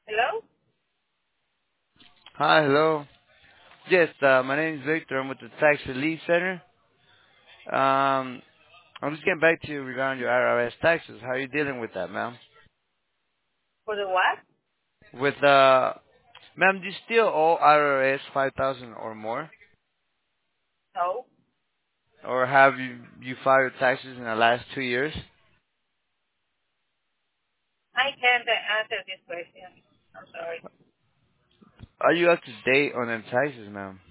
Hello? Hi, hello. Yes, my name is Victor. I'm with the Tax Relief Center. I'm just getting back to you regarding your IRS taxes. How are you dealing with that, ma'am? For the what? With, ma'am, do you still owe IRS 5,000 or more? No. Or have you filed your taxes in the last 2 years? I can't answer this question. I'm sorry. Are you up to date on them taxes, ma'am?